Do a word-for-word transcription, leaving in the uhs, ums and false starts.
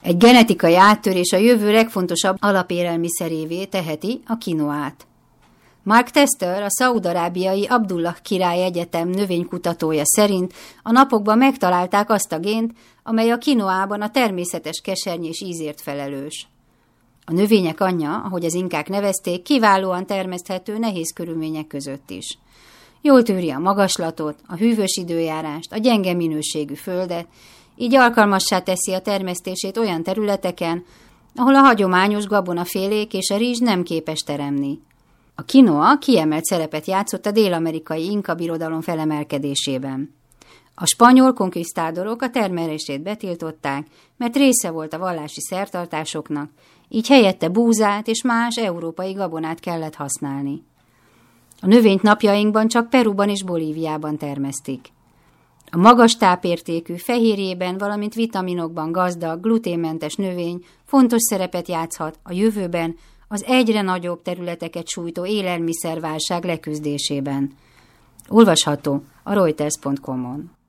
Egy genetikai áttörés a jövő legfontosabb alapélelmiszerévé teheti a kinoát. Mark Tester, a szaúd-arábiai Abdullah Király Egyetem növénykutatója szerint a napokban megtalálták azt a gént, amely a kinoában a természetes kesernyés ízért felelős. A növények anyja, ahogy az inkák nevezték, kiválóan termeszthető nehéz körülmények között is. Jól tűri a magaslatot, a hűvös időjárást, a gyenge minőségű földet, így alkalmassá teszi a termesztését olyan területeken, ahol a hagyományos gabonafélék és a rizs nem képes teremni. A kinoa kiemelt szerepet játszott a dél-amerikai inka birodalom felemelkedésében. A spanyol konkvisztádorok a termelését betiltották, mert része volt a vallási szertartásoknak, így helyette búzát és más európai gabonát kellett használni. A növényt napjainkban csak Peruban és Bolíviában termesztik. A magas tápértékű, fehérjében, valamint vitaminokban gazdag, gluténmentes növény fontos szerepet játszhat a jövőben az egyre nagyobb területeket sújtó élelmiszerválság leküzdésében. Olvasható a Reuters pont com-on.